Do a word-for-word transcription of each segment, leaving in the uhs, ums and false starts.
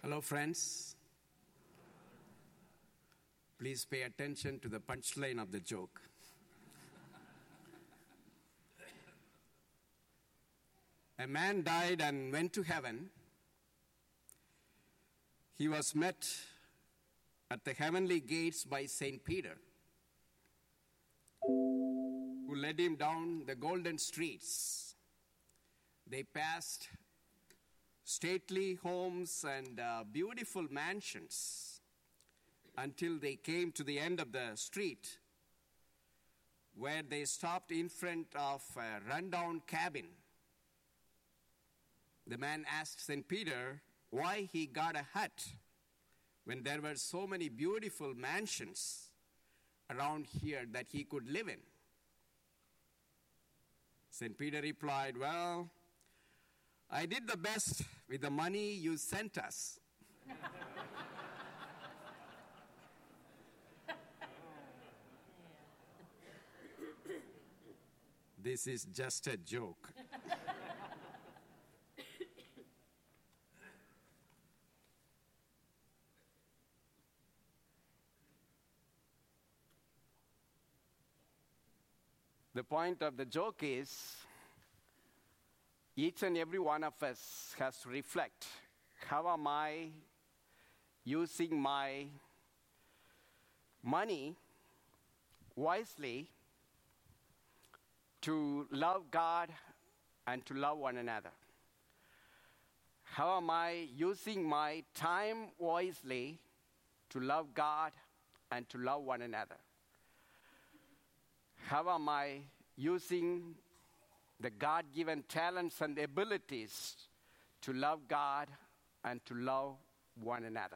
Hello, friends. Please pay attention to the punchline of the joke. A man died and went to heaven. He was met at the heavenly gates by Saint Peter, who led him down the golden streets. They passed stately homes and uh, beautiful mansions until they came to the end of the street, where they stopped in front of a rundown cabin. The man asked Saint Peter why he got a hut when there were so many beautiful mansions around here that he could live in. Saint Peter replied, "Well, I did the best with the money you sent us." This is just a joke. The point of the joke is, each and every one of us has to reflect, how am I using my money wisely to love God and to love one another? How am I using my time wisely to love God and to love one another? How am I using the God-given talents and abilities to love God and to love one another?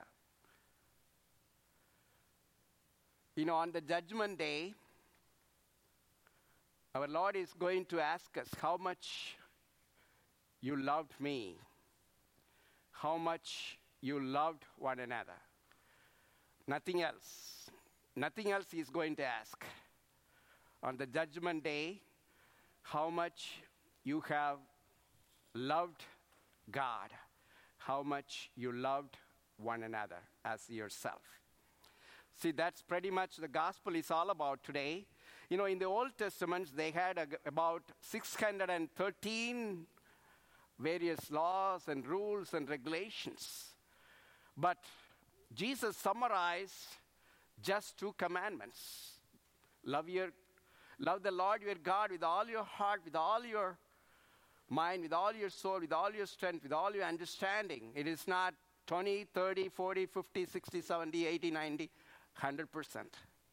You know, on the judgment day, our Lord is going to ask us how much you loved me, how much you loved one another. Nothing else. Nothing else He's going to ask. On the judgment day, how much you have loved God, how much you loved one another as yourself. See, that's pretty much the gospel is all about today. You know, in the Old Testament, they had a, about six hundred thirteen various laws and rules and regulations. But Jesus summarized just two commandments. Love your Love the Lord your God with all your heart, with all your mind, with all your soul, with all your strength, with all your understanding. It is not twenty, thirty, forty, fifty, sixty, seventy, eighty, ninety, one hundred percent.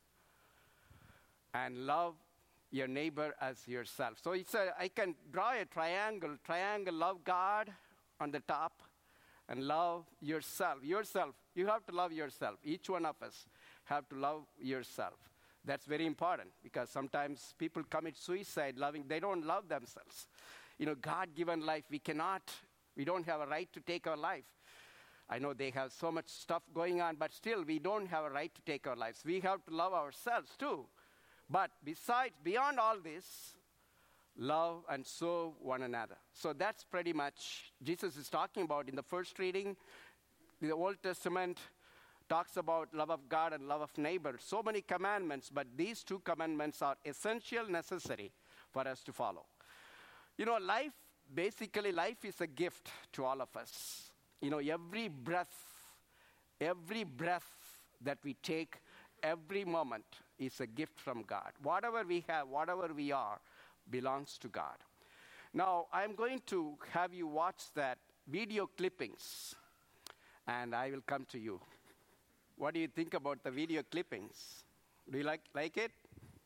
And love your neighbor as yourself. So it's a, I can draw a triangle. Triangle, love God on the top and love yourself. Yourself. You have to love yourself. Each one of us have to love yourself. That's very important, because sometimes people commit suicide loving, they don't love themselves. You know, God-given life, we cannot, we don't have a right to take our life. I know they have so much stuff going on, but still we don't have a right to take our lives. We have to love ourselves too. But besides, beyond all this, love and serve one another. So that's pretty much Jesus is talking about in the first reading. The Old Testament talks about love of God and love of neighbor. So many commandments, but these two commandments are essential, necessary for us to follow. You know, life, basically life is a gift to all of us. You know, every breath, every breath that we take, every moment is a gift from God. Whatever we have, whatever we are, belongs to God. Now, I'm going to have you watch that video clippings, and I will come to you. What do you think about the video clippings? Do you like, like it?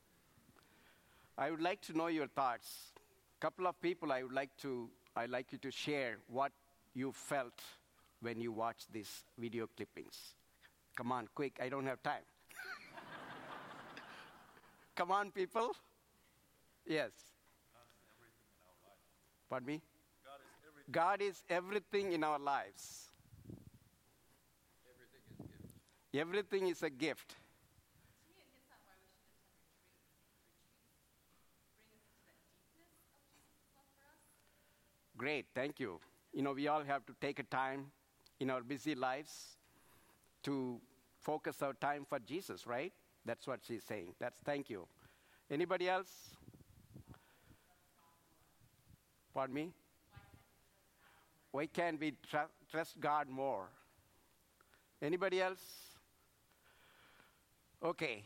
I would like to know your thoughts. A couple of people I would like to, I'd like you to share what you felt when you watched these video clippings. Come on, quick, I don't have time. Come on, people. Yes. Pardon me? God is everything in our lives. Everything is a gift. To me, it hits on why we should attend retreats. Retreats bring us into that deepness of Jesus' love for us. Great, thank you. You know, we all have to take a time in our busy lives to focus our time for Jesus, right? That's what she's saying. That's thank you. Anybody else? Pardon me? Why can't we tr- trust God more? Anybody else? Okay.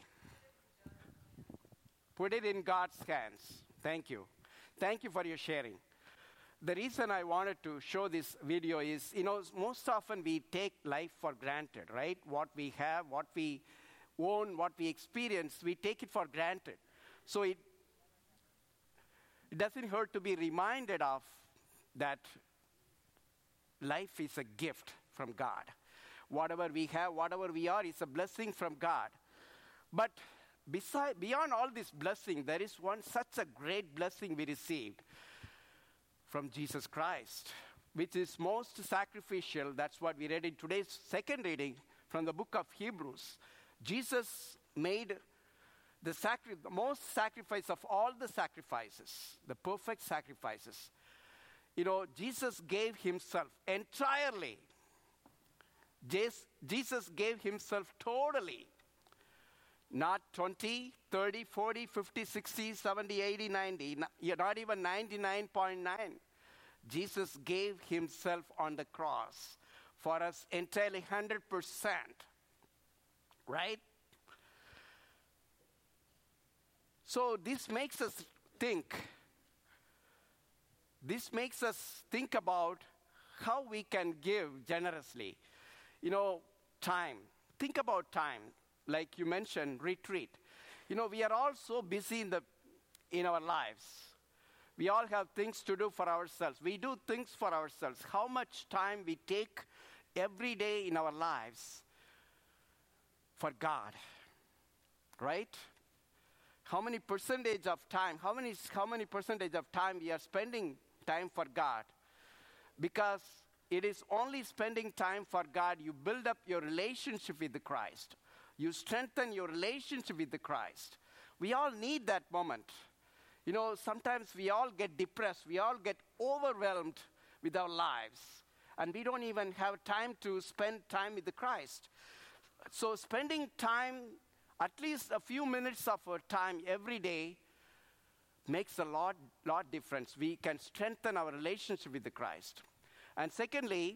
Put it in God's hands. Thank you. Thank you for your sharing. The reason I wanted to show this video is, you know, most often we take life for granted, right? What we have, what we own, what we experience, we take it for granted. So it, it doesn't hurt to be reminded of that life is a gift from God. Whatever we have, whatever we are, is a blessing from God. But beside, beyond all this blessing, there is one such a great blessing we received from Jesus Christ, which is most sacrificial. That's what we read in today's second reading from the book of Hebrews. Jesus made the, sacri- the most sacrifice of all the sacrifices, the perfect sacrifices. You know, Jesus gave himself entirely. Jes- Jesus gave himself totally. Not twenty, thirty, forty, fifty, sixty, seventy, eighty, ninety, not even ninety-nine point nine. Jesus gave himself on the cross for us entirely one hundred percent. Right? So this makes us think. This makes us think about how we can give generously. You know, time. Think about time. Like you mentioned, retreat. You know, we are all so busy in the in our lives. We all have things to do for ourselves. We do things for ourselves. How much time we take every day in our lives for God, right? How many percentage of time, how many, how many percentage of time we are spending time for God? Because it is only spending time for God you build up your relationship with the Christ. You strengthen your relationship with the Christ. We all need that moment. You know, sometimes we all get depressed. We all get overwhelmed with our lives. And we don't even have time to spend time with the Christ. So spending time, at least a few minutes of our time every day, makes a lot, lot difference. We can strengthen our relationship with the Christ. And secondly,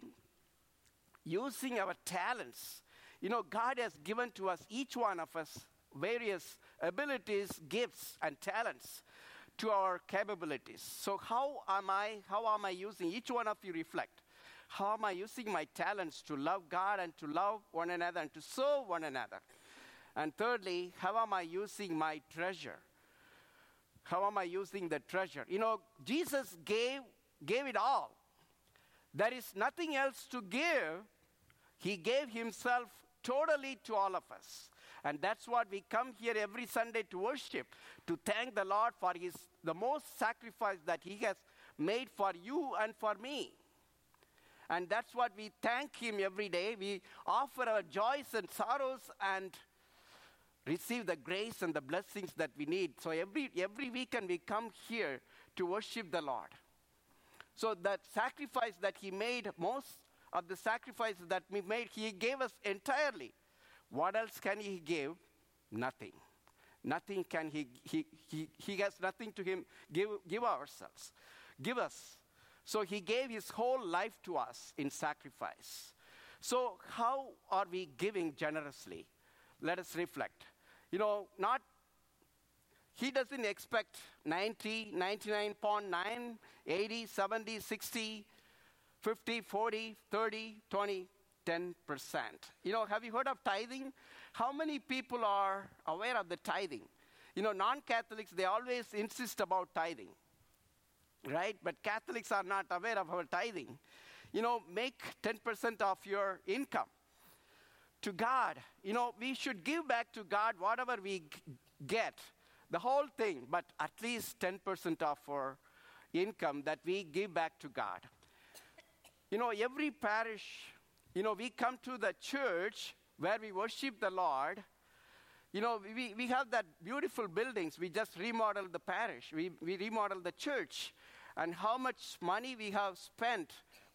using our talents. You know, God has given to us, each one of us, various abilities, gifts, and talents to our capabilities. So how am I, how am I using, each one of you reflect, how am I using my talents to love God and to love one another and to serve one another? And thirdly, how am I using my treasure? How am I using the treasure? You know, Jesus gave, gave it all. There is nothing else to give. He gave himself totally to all of us. And that's what we come here every Sunday to worship, to thank the Lord for his, the most sacrifice that he has made for you and for me. And that's what we thank him every day. We offer our joys and sorrows and receive the grace and the blessings that we need. So every, every weekend we come here to worship the Lord. So that sacrifice that he made, most of the sacrifices that we made, he gave us entirely. What else can he give? Nothing. Nothing can he, he, he, he has nothing to him give, give ourselves, give us. So he gave his whole life to us in sacrifice. So how are we giving generously? Let us reflect. You know, not, he doesn't expect ninety, ninety-nine point nine, eighty, seventy, sixty, fifty, forty, thirty, twenty, ten percent. You know, have you heard of tithing? How many people are aware of the tithing? You know, non-Catholics, they always insist about tithing, right? But Catholics are not aware of our tithing. You know, make ten percent of your income to God. You know, we should give back to God whatever we g- get, the whole thing, but at least ten percent of our income that we give back to God. You know, every parish, you know, we come to the church where we worship the Lord. You know, we, we have that beautiful buildings. We just remodeled the parish. We, we remodeled the church. And how much money we have spent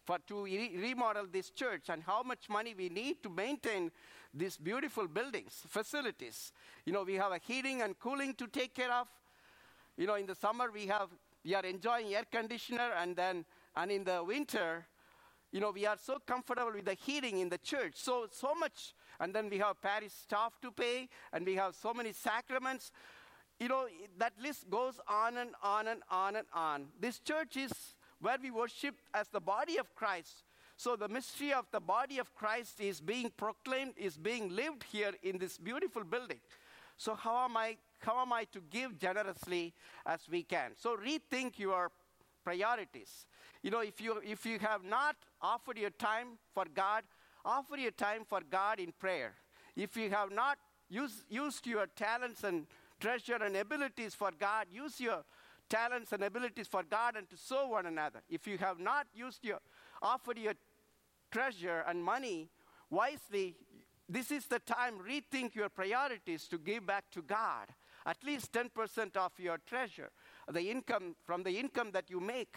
for to re- remodel this church and how much money we need to maintain these beautiful buildings, facilities. You know, we have a heating and cooling to take care of. You know, in the summer we have we are enjoying air conditioner, and then and in the winter, you know, we are so comfortable with the heating in the church. So so much, and then we have parish staff to pay, and we have so many sacraments. You know, that list goes on and on and on and on. This church is where we worship as the body of Christ. So the mystery of the body of Christ is being proclaimed, is being lived here in this beautiful building. So how am I, how am I to give generously as we can? So rethink your priorities. You know, if you, if you have not offered your time for God, offer your time for God in prayer. If you have not used, used your talents and treasure and abilities for God, use your talents and abilities for God and to serve one another. If you have not used your, offered your treasure and money wisely, this is the time, rethink your priorities to give back to God. At least ten percent of your treasure, the income, from the income that you make.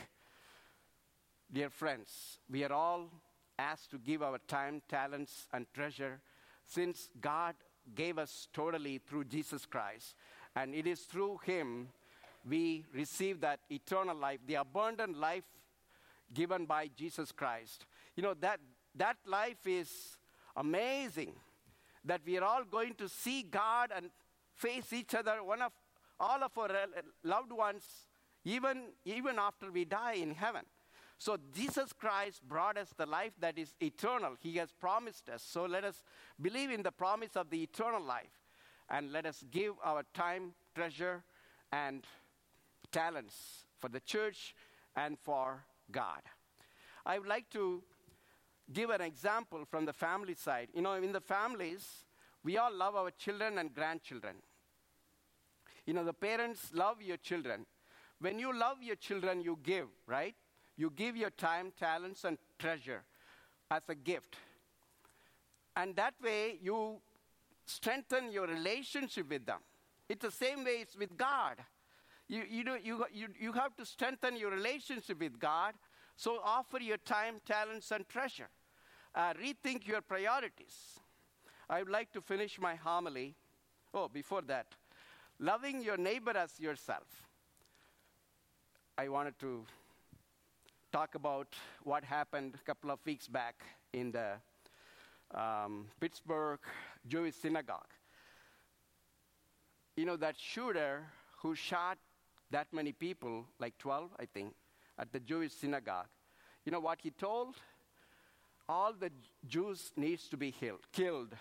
Dear friends, we are all asked to give our time, talents, and treasure since God gave us totally through Jesus Christ. And it is through him we receive that eternal life, the abundant life given by Jesus Christ. You know, that, that life is amazing, that we are all going to see God and face each other, one of all of our loved ones, even, even after we die in heaven. So Jesus Christ brought us the life that is eternal. He has promised us. So let us believe in the promise of the eternal life. And let us give our time, treasure, and talents for the church and for God. I would like to give an example from the family side. You know, in the families, we all love our children and grandchildren. You know, the parents love your children. When you love your children, you give, right? You give your time, talents, and treasure as a gift. And that way, you strengthen your relationship with them. It's the same way it's with God. You, you, know, you, you, you have to strengthen your relationship with God. So offer your time, talents, and treasure. Uh, rethink your priorities. I would like to finish my homily. Oh, before that, loving your neighbor as yourself. I wanted to talk about what happened a couple of weeks back in the um, Pittsburgh Jewish synagogue. You know, that shooter who shot that many people, like twelve, I think, at the Jewish synagogue, you know what he told? All the Jews needs to be healed, killed.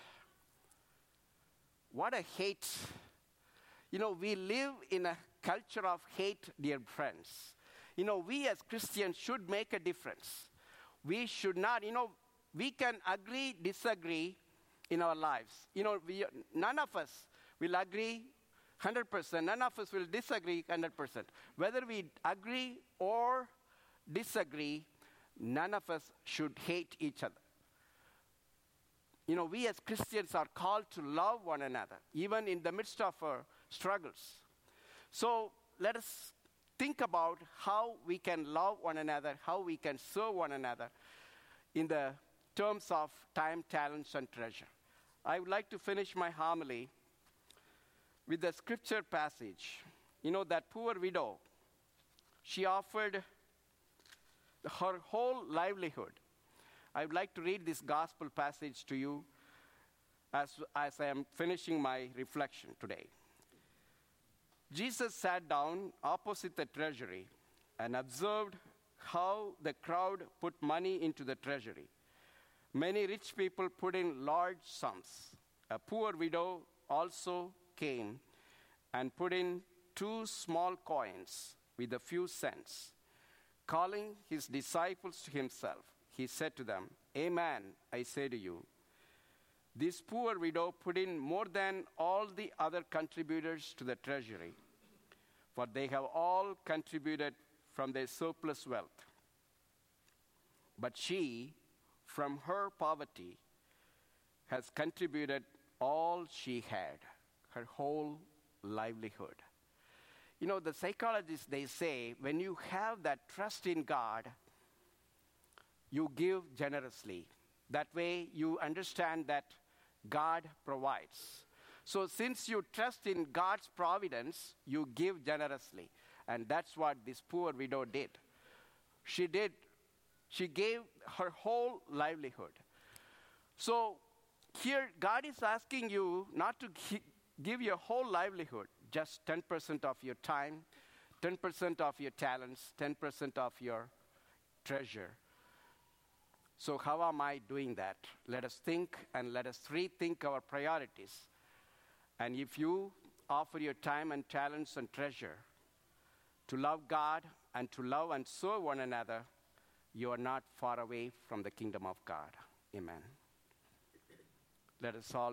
What a hate. You know, we live in a culture of hate, dear friends. You know, we as Christians should make a difference. We should not, you know, we can agree, disagree in our lives. You know, we, none of us will agree one hundred percent. None of us will disagree one hundred percent. Whether we agree or disagree, none of us should hate each other. You know, we as Christians are called to love one another, even in the midst of our struggles. So let us think about how we can love one another, how we can serve one another in the terms of time, talents, and treasure. I would like to finish my homily with the scripture passage. You know, that poor widow, she offered her whole livelihood. I would like to read this gospel passage to you as, as I am finishing my reflection today. Jesus sat down opposite the treasury and observed how the crowd put money into the treasury. Many rich people put in large sums. A poor widow also came and put in two small coins with a few cents. Calling his disciples to himself, he said to them, "Amen, I say to you, this poor widow put in more than all the other contributors to the treasury, for they have all contributed from their surplus wealth. But she, from her poverty, has contributed all she had, her whole livelihood." You know, the psychologists, they say, when you have that trust in God, you give generously. That way you understand that God provides. So since you trust in God's providence, you give generously. And that's what this poor widow did. She did. She gave her whole livelihood. So here God is asking you not to gi- give your whole livelihood, just ten percent of your time, ten percent of your talents, ten percent of your treasure. So how am I doing that? Let us think and let us rethink our priorities. And if you offer your time and talents and treasure to love God and to love and serve one another, you are not far away from the kingdom of God. Amen. Let us all